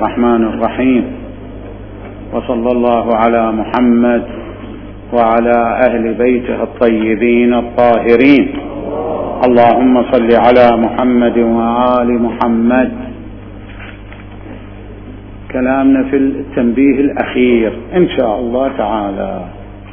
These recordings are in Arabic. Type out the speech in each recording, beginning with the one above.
الرحمن الرحيم، وصلى الله على محمد وعلى أهل بيته الطيبين الطاهرين. اللهم صل على محمد وآل محمد. كلامنا في التنبيه الأخير إن شاء الله تعالى.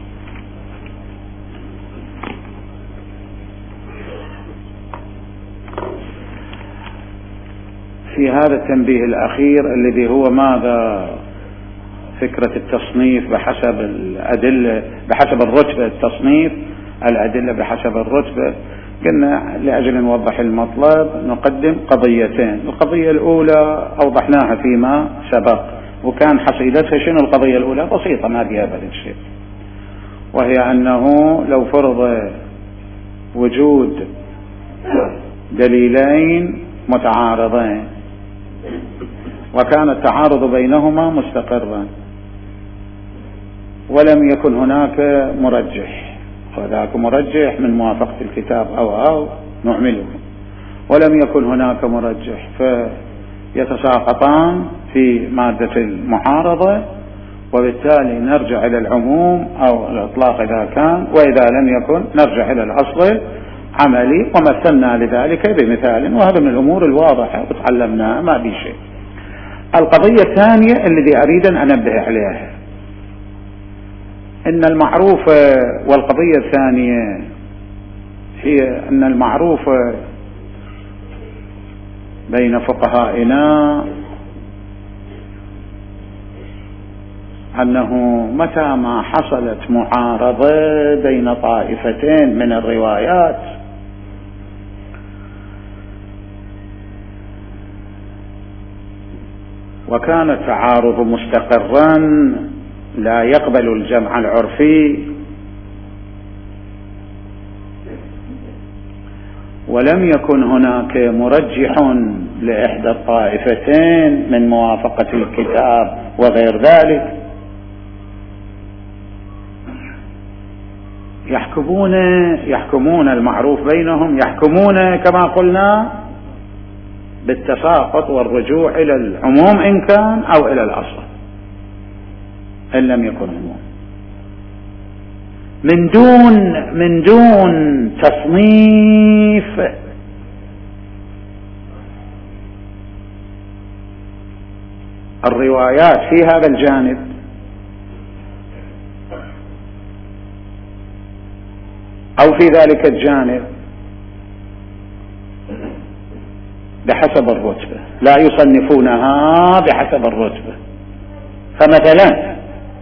في هذا التنبيه الأخير الذي هو ماذا؟ فكرة التصنيف بحسب الأدلة، بحسب الرتبة، التصنيف الأدلة بحسب الرتبة. قلنا لأجل نوضح المطلب نقدم قضيتين. القضية الأولى أوضحناها فيما سبق، وكان حصيلتها شنو؟ القضية الأولى بسيطة ما فيها بل شيء، وهي أنه لو فرض وجود دليلين متعارضين وكان التعارض بينهما مستقرا ولم يكن هناك مرجح، وذاك مرجح من موافقة الكتاب أو نعمله، ولم يكن هناك مرجح، فيتساقطان في مادة المعارضة، وبالتالي نرجع إلى العموم أو الإطلاق إذا كان، وإذا لم يكن نرجع إلى الأصل عملي، ومثلنا لذلك بمثال، وهذا من الأمور الواضحة وتعلمناها ما في شيء. القضية الثانية التي أريد أن أنبه عليها إن المعروف، والقضية الثانية هي أن المعروف بين فقهائنا أنه متى ما حصلت معارضة بين طائفتين من الروايات وكان التعارض مستقرا لا يقبل الجمع العرفي، ولم يكن هناك مرجح لإحدى الطائفتين من موافقة الكتاب وغير ذلك، يحكمون المعروف بينهم، يحكمون كما قلنا بالتساقط والرجوع إلى العموم إن كان أو إلى الأصل إن لم يكن عموم، من دون تصنيف الروايات في هذا الجانب أو في ذلك الجانب بحسب الرتبة، لا يصنفونها بحسب الرتبة. فمثلا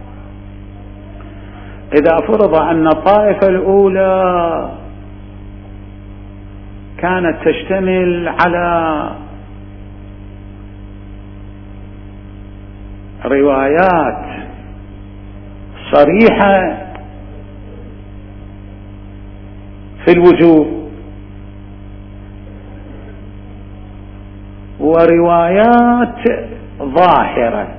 إذا فرض أن الطائفة الأولى كانت تشتمل على روايات صريحة في الوجوب وروايات ظاهرة،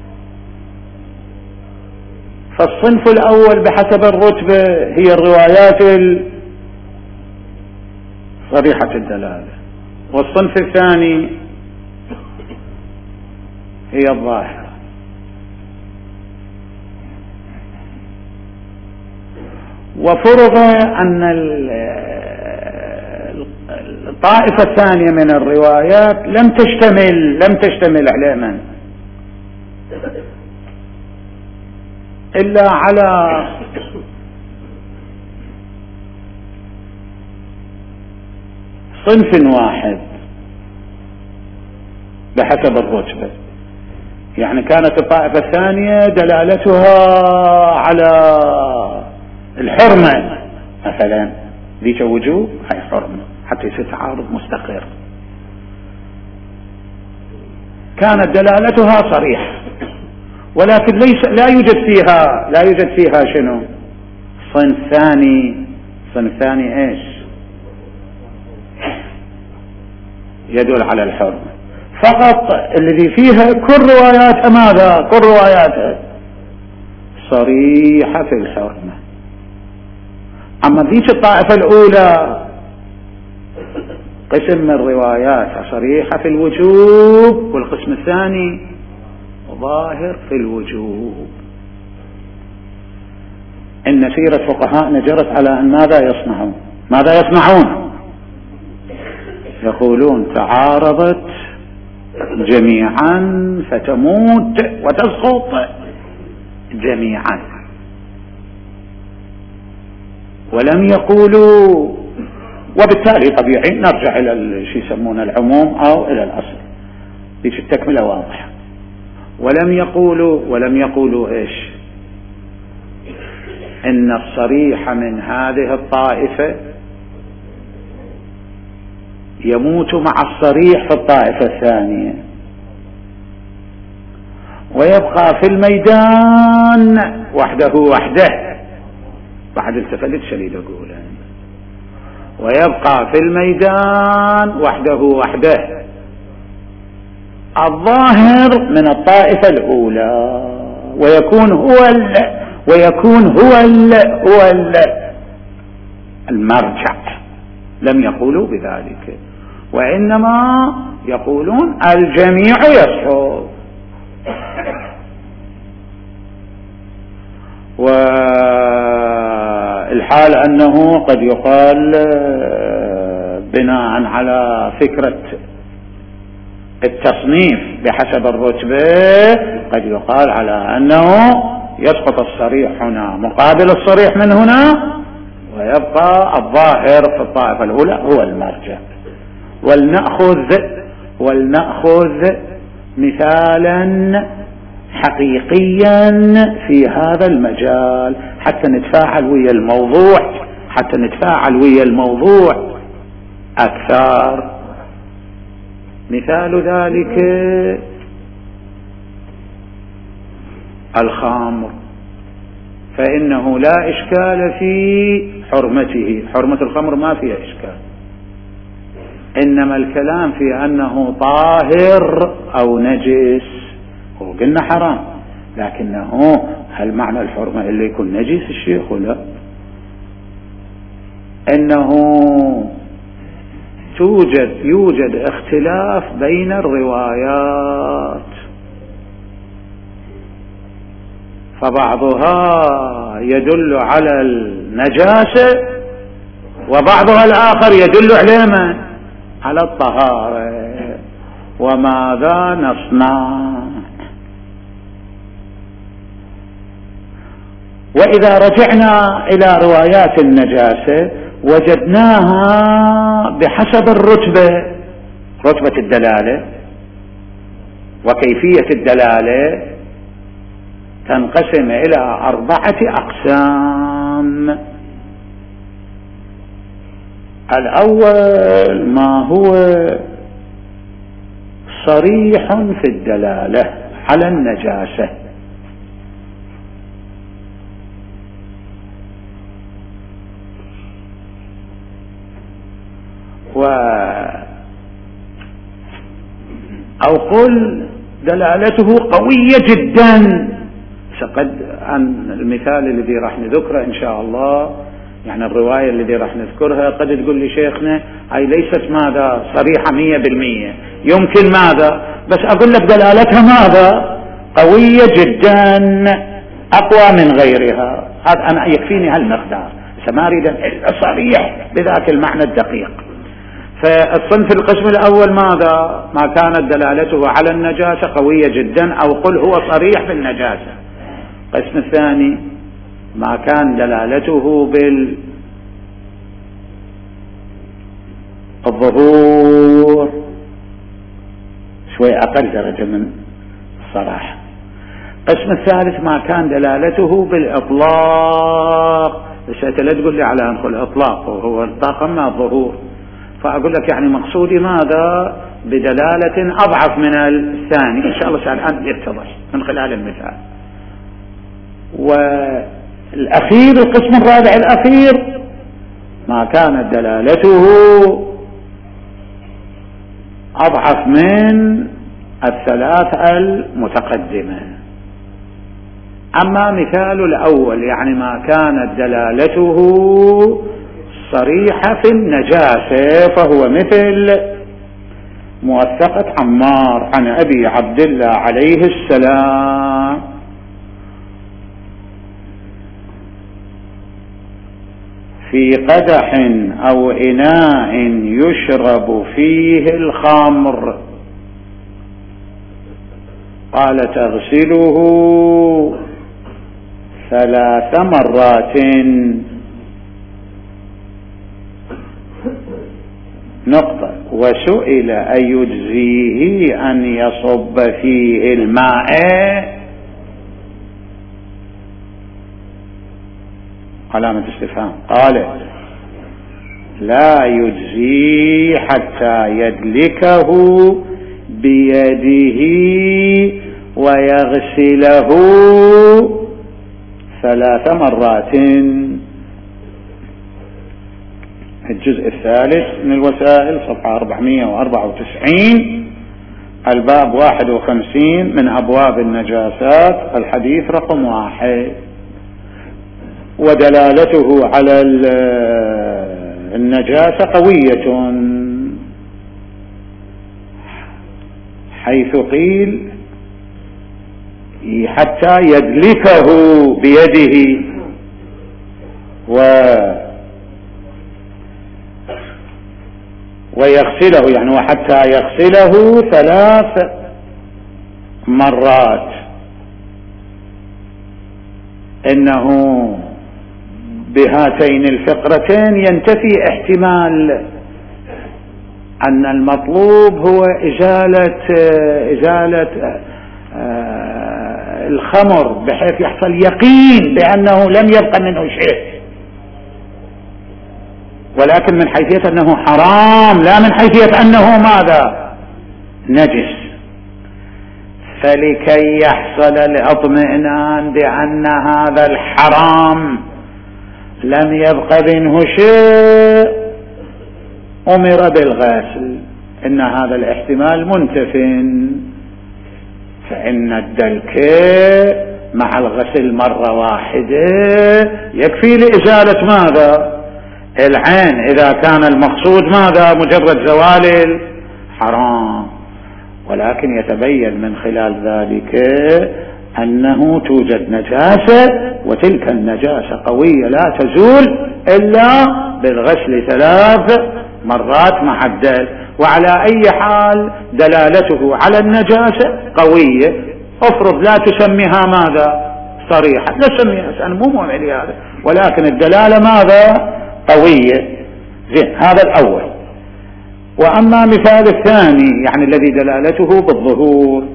فالصنف الأول بحسب الرتبة هي الروايات صريحة الدلالة، والصنف الثاني هي الظاهرة. وفرض أن الطائفة الثانية من الروايات لم تشتمل على من إلا على صنف واحد بحسب الرتبة، يعني كانت الطائفة الثانية دلالتها على الحرمة مثلا، ذيك وجوب هي حرمة حتى يصير تعارض مستقر، كانت دلالتها صريحة، ولكن لا يوجد فيها شنو؟ صنف ثاني ايش؟ يدل على الحرمة فقط، الذي فيها كل رواياتها ماذا؟ كل رواياتها صريحة في الحرمة. أما ذيك الطائفة الأولى قسم من رواياتها صريحة في الوجوب، والقسم الثاني ظاهر في الوجوب. إن سيرة فقهاءنا جرت على أن ماذا يصنعون يقولون تعارضت جميعا فتموت وتسقط جميعا، ولم يقولوا، وبالتالي طبيعي نرجع إلى شيء يسمونه العموم أو إلى الأصل، ليش التكملة واضحة. ولم يقولوا إيش؟ إن الصريح من هذه الطائفة يموت مع الصريح في الطائفة الثانية، ويبقى في الميدان وحده. بعد التفلت شديد أقول، ويبقى في الميدان وحده الظاهر من الطائفة الأولى، ويكون هو المرجع. لم يقولوا بذلك، وإنما يقولون الجميع يسقط. والحال أنه قد يقال بناء على فكرة التصنيف بحسب الرتبة، قد يقال على أنه يسقط الصريح هنا مقابل الصريح من هنا، ويبقى الظاهر في الطائفة الأولى هو المرجع. ولنأخذ مثالا حقيقيا في هذا المجال حتى نتفاعل ويا الموضوع أكثر. مثال ذلك الخمر، فإنه لا إشكال في حرمته، حرمة الخمر ما فيها إشكال، إنما الكلام في أنه طاهر أو نجس. وقلنا حرام، لكنه هل معنى الحرمة اللي يكون نجس الشيخ ولا؟ إنه يوجد اختلاف بين الروايات، فبعضها يدل على النجاسة وبعضها الآخر يدل على الطهارة. وماذا نصنع؟ وإذا رجعنا إلى روايات النجاسة وجدناها بحسب رتبة الدلالة وكيفية الدلالة تنقسم إلى 4 أقسام. الأول ما هو صريح في الدلالة على النجاسة، أو قل دلالته قوية جدا. فقد عن المثال الذي راح نذكره إن شاء الله، يعني الرواية التي راح نذكرها قد تقول لي شيخنا هاي ليست ماذا صريحة 100%، يمكن ماذا، بس أقول لك دلالتها ماذا قوية جدا أقوى من غيرها. هذا أنا يكفيني هالمقدار، ما أريد صريح بذاك المعنى الدقيق. فالصنف القسم الأول ماذا؟ ما كانت دلالته على النجاسة قوية جدا، أو قل هو صريح بالنجاسة. القسم الثاني ما كان دلالته بالظهور، شوي أقل درجة من الصراحة. القسم الثالث ما كان دلالته بالإطلاق، بس أنت لا تقول لي على أنه الإطلاق وهو الطاقة ما الظهور، فأقول لك يعني مقصودي ماذا بدلالة أضعف من الثاني، إن شاء الله الآن يتضح من خلال المثال. والأخير القسم الرابع الأخير ما كانت دلالته أضعف من الثلاث المتقدمة. أما مثال الأول يعني ما كانت دلالته صريحة في النجاسة، فهو مثل موثقة عمار عن أبي عبد الله عليه السلام: في قدح أو إناء يشرب فيه الخمر، قال: تغسله 3 مرات. نقطة. وسئل أيجزيه أن يصب فيه الماء؟ علامة استفهام. قال: لا يجزي حتى يدلكه بيده ويغسله 3 مرات. الجزء الثالث من الوسائل، صفحة 494، الباب 51 من أبواب النجاسات، الحديث رقم 1. ودلالته على النجاسة قوية، حيث قيل حتى يدلكه بيده ويغسله، يعني وحتى يغسله 3 مرات. إنه بهاتين الفقرتين ينتفي احتمال أن المطلوب هو إزالة الخمر، بحيث يحصل يقين بأنه لم يبقى منه شيء، ولكن من حيثية أنه حرام، لا من حيثية أنه ماذا؟ نجس. فلكي يحصل الاطمئنان بأن هذا الحرام لم يبق منه شيء، أمر بالغسل. إن هذا الاحتمال منتف، فإن الدلك مع الغسل مرة واحدة يكفي لإزالة ماذا؟ العين، إذا كان المقصود ماذا؟ مجرد زوال الحرام. ولكن يتبين من خلال ذلك أنه توجد نجاسة، وتلك النجاسة قوية لا تزول إلا بالغسل 3 مرات مع الدلك. وعلى أي حال دلالته على النجاسة قوية. افرض لا تسميها ماذا؟ صريحة، لا تسميها، أنا مو مهم لي هذا، ولكن الدلالة ماذا؟ قوية. زين، هذا الأول. وأما مثال الثاني، يعني الذي دلالته بالظهور،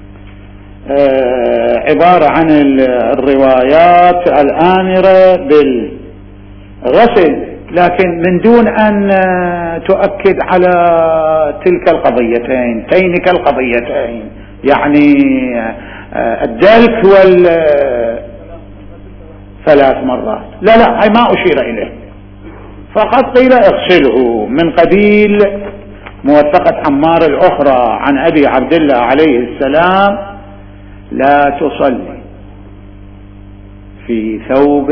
عبارة عن الروايات الآمرة بالغسل، لكن من دون أن تؤكد على تلك القضيتين، تينك القضيتين، يعني الدلك 3 مرات. لا هاي ما أشير إليه، فقط قيل اغسله من قبيل موثقة عمار الأخرى عن أبي عبد الله عليه السلام: لا تصلي في ثوب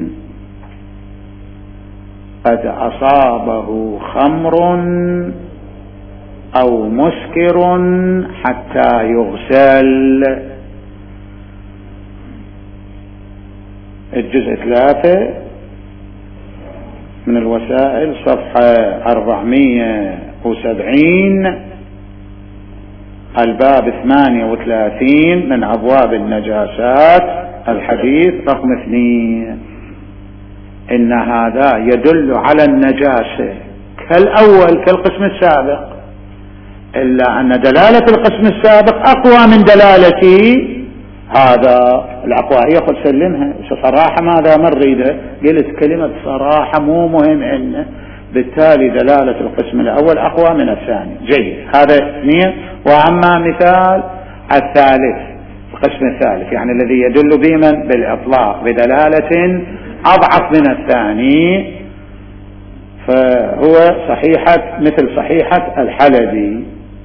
قد أصابه خمر أو مسكر حتى يغسل. الجزء 3 من الوسائل، صفحة 470، الباب 38 من أبواب النجاسات، الحديث رقم 2. إن هذا يدل على النجاسة كالأول، كالقسم السابق، إلا أن دلالة القسم السابق أقوى من دلالة هذا. الأقوى هي خذ سلمها صراحة، ماذا مريدة؟ قلت كلمة صراحة مو مهم إنه، بالتالي دلالة القسم الأول أقوى من الثاني. جيد، هذا 2. وأما مثال الثالث، القسم الثالث، يعني الذي يدل بمن؟ بالإطلاق، بدلالة أضعف من الثاني، فهو صحيحة، مثل صحيحة الحلبي: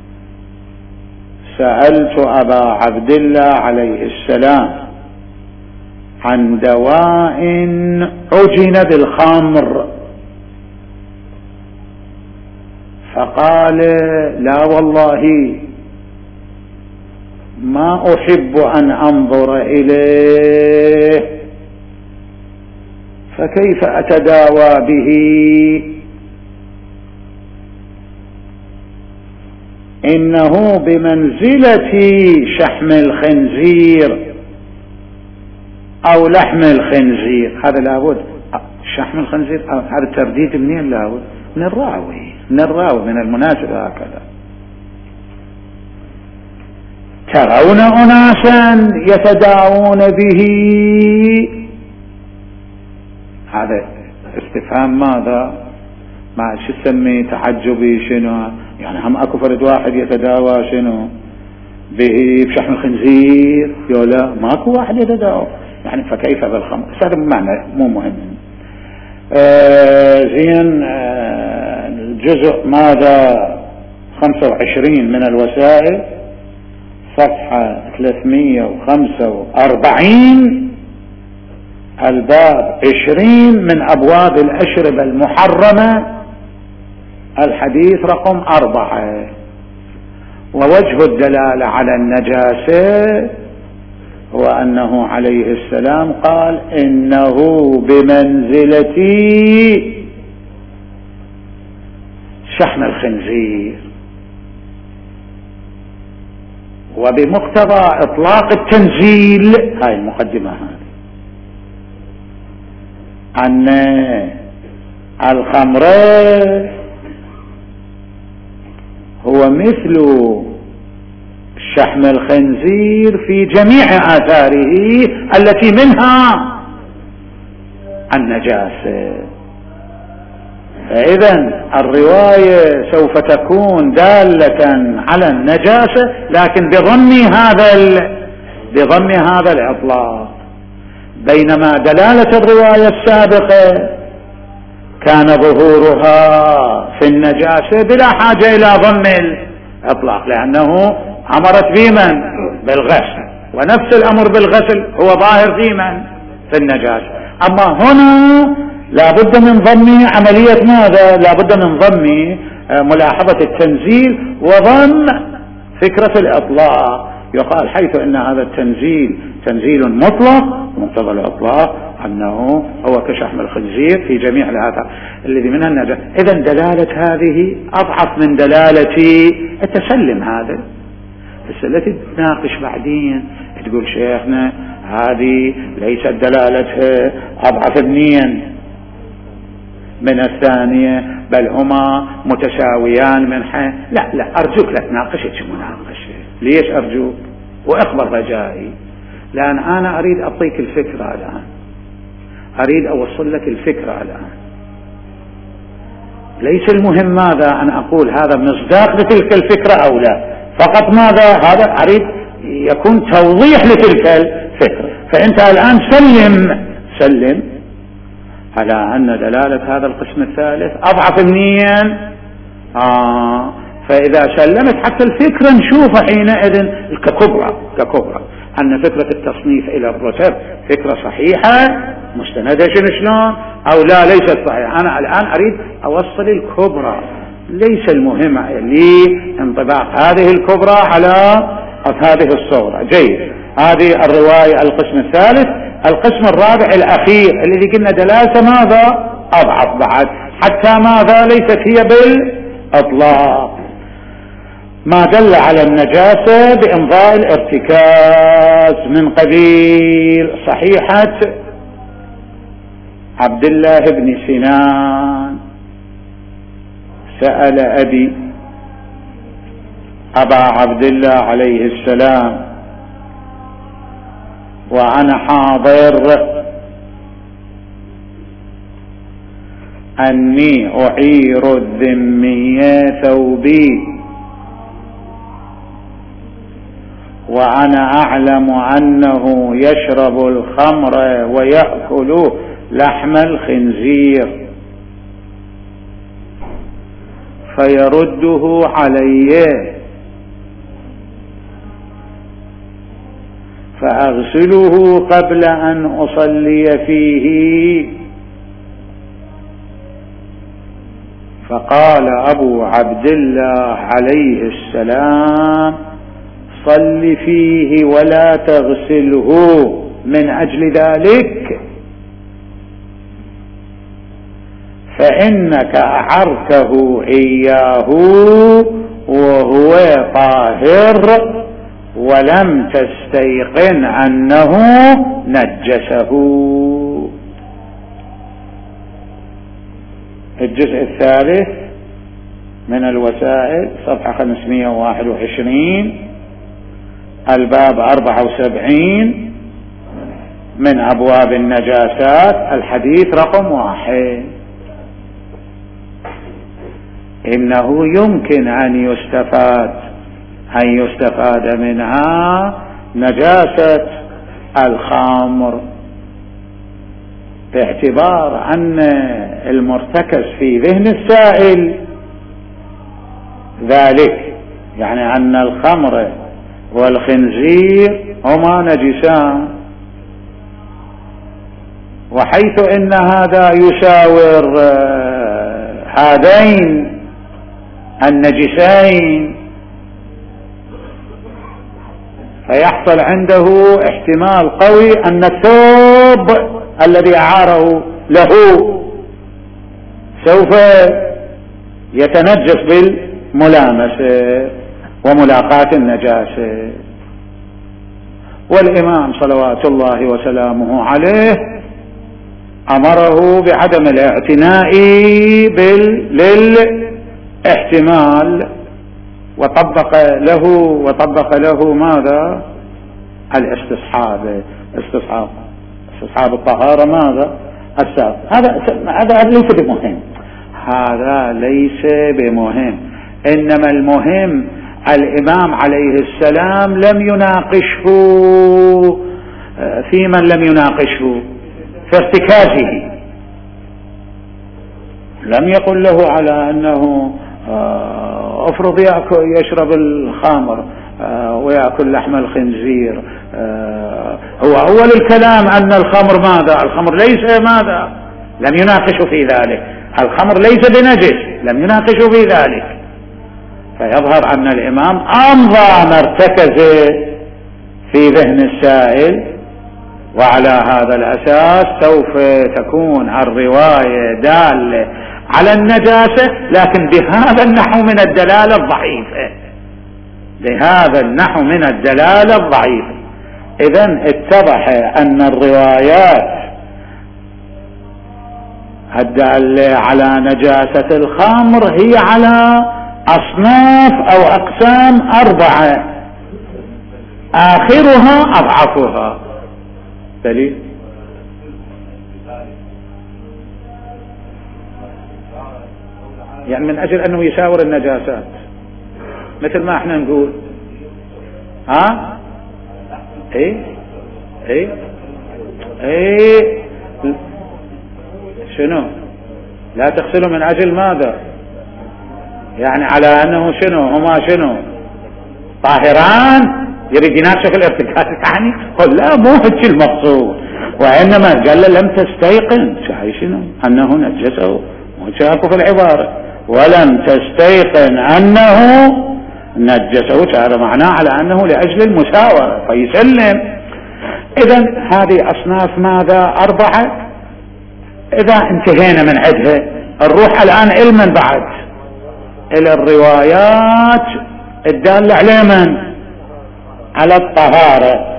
سألت أبا عبد الله عليه السلام عن دواء عجن بالخمر فقال لا والله ما أحب أن أنظر إليه، فكيف أتداوى به؟ إنه بمنزلة شحم الخنزير أو لحم الخنزير. هذا لابد، شحم الخنزير هذا الترديد منين؟ لابد من الراوي، من المناسبة هكذا. ترون أناسا يتداوون به، هذا استفهام ماذا؟ ما شو تسمي تعجبي؟ شنو يعني هم اكو فرد واحد يتداوى شنو به بشحم الخنزير؟ يولا ماكو واحد يتداوى يعني، فكيف بالخمر؟ هذا معنى مو مهم. زين. الجزء ماذا 25 من الوسائل، صفحة 345، الباب 20 من أبواب الأشربة المحرمة، الحديث رقم 4. ووجه الدلالة على النجاسة هو أنه عليه السلام قال إنه بمنزلة شحم الخنزير، وبمقتضى إطلاق التنزيل، هاي المقدمة هذه، أن الخمر هو مثل شحم الخنزير في جميع آثاره التي منها النجاسة. فإذا الرواية سوف تكون دالة على النجاسة لكن بضم هذا الإطلاق، بينما دلالة الرواية السابقة كان ظهورها في النجاسة بلا حاجة إلى ضم الإطلاق، لأنه أمرت بمن؟ بالغسل، ونفس الأمر بالغسل هو ظاهر في النجاسة. أما هنا لا بد من ضم عملية ماذا؟ لا بد من ضم ملاحظة التنزيل وضم فكرة الإطلاق. يقال حيث أن هذا التنزيل تنزيل مطلق، مقتضى الإطلاق أنه هو كشحم الخنزير في جميع الآثار الذي منها النجاسة. إذن دلالة هذه أضعف من دلالة التسلم. هذا بس التي تناقش بعدين تقول شيخنا هذه ليست دلالتها أضعف من الثانية، بل هما متساويان من حيث. لا أرجوك لا تناقشت مناقشة. ليش أرجوك؟ وأخبر رجائي، لأن أنا أريد أعطيك الفكرة الآن، أريد أوصل لك الفكرة الآن. ليس المهم ماذا أن أقول هذا مصداق لتلك الفكرة أو لا، فقط ماذا هذا أريد يكون توضيح لتلك الفكرة. فأنت الآن سلم على أن دلالة هذا القسم الثالث أضعف منين. فإذا سلمت حتى الفكرة نشوف حينئذ ككبرى أن فكرة التصنيف إلى الرتب فكرة صحيحة مستندة شلون أو لا ليست صحيحة. أنا الآن أريد أوصل الكبرى، ليس المهم لي انطباق هذه الكبرى على هذه الصورة. جيد. هذه الرواية القسم الثالث. القسم الرابع الأخير الذي قلنا دلالته ماذا؟ أضعف بعد، حتى ماذا؟ ليست هي بالإطلاق. ما دل على النجاسة بإمضاء الارتكاز من قبيل صحيحة عبد الله بن سنان سأل أبا عبد الله عليه السلام وأنا حاضر أني أعير الذمية ثوبي وأنا أعلم أنه يشرب الخمر ويأكل لحم الخنزير فيرده علي فأغسله قبل أن أصلي فيه فقال أبو عبد الله عليه السلام: صل فيه ولا تغسله، من أجل ذلك فإنك أعرته إياه وهو طاهر ولم تستيقن أنه نجسه. الجزء الثالث من الوسائل، صفحة 521، الباب 74 من أبواب النجاسات، الحديث رقم 1. إنه يمكن أن يستفاد منها نجاسة الخمر، باعتبار أن المرتكز في ذهن السائل ذلك، يعني أن الخمر والخنزير هما نجسان، وحيث إن هذا يساور هذين النجسين فيحصل عنده احتمال قوي أن الثوب الذي أعاره له سوف يتنجس بالملامسة وملاقاة النجاسة. والإمام صلوات الله وسلامه عليه أمره بعدم الاعتناء للاحتمال، وطبق له ماذا؟ الاستصحاب، استصحاب الطهارة ماذا؟ السابق. هذا ليس بمهم، هذا ليس بمهم، إنما المهم الإمام عليه السلام لم يناقشه في من لم يناقشه في ارتكازه، لم يقل له على أنه افرض يشرب الخمر ويأكل لحم الخنزير. هو أول الكلام أن الخمر ماذا؟ الخمر ليس ماذا؟ لم يناقش في ذلك. الخمر ليس بنجس، لم يناقش في ذلك. فيظهر أن الإمام أمضى ما ارتكز في ذهن السائل، وعلى هذا الأساس سوف تكون الرواية دالة على النجاسة، لكن بهذا النحو من الدلالة الضعيفة، بهذا النحو من الدلالة الضعيفة. إذن اتضح أن الروايات الدالة على نجاسة الخمر هي على أصناف أو أقسام 4، آخرها أضعفها. دليل يعني من أجل أنه يساور النجاسات، مثل ما احنا نقول ايه شنو؟ لا تغسلوا من أجل ماذا؟ يعني على أنه شنو؟ هما شنو؟ طاهران؟ يريد يناقش في الارتكاز يعني؟ قل لا، مو هيك المقصود، وإنما قال له لم تستيقن شنو؟ أنه نجسه، وشاكوا في العبارة ولم تستيقن أنه نجسه، هذا معناه على أنه لأجل المساورة فيسلم. إذن هذه أصناف ماذا؟ 4. إذا انتهينا من عدها نروح الآن علما بعد إلى الروايات الدالة على من؟ على الطهارة.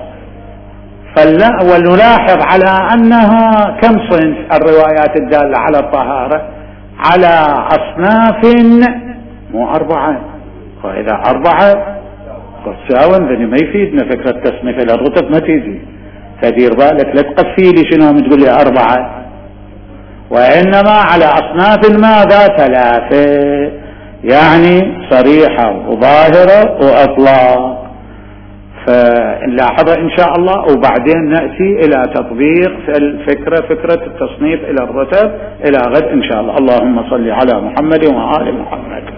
ولنلاحظ على أنها كم صنف الروايات الدالة على الطهارة؟ على أصناف، مو 4. وإذا 4 تساوم ذني ما يفيدنا فكرة تصنيف إلى الرتب، ما تيجي. فدير بالك لا تقفي لي شنو تقول لي 4، وإنما على أصناف ماذا؟ 3، يعني صريحة وظاهرة وأطلاق. فنلاحظها إن شاء الله، وبعدين نأتي إلى تطبيق فكرة التصنيف إلى الرتب إلى غد إن شاء الله. اللهم صل على محمد وآل محمد.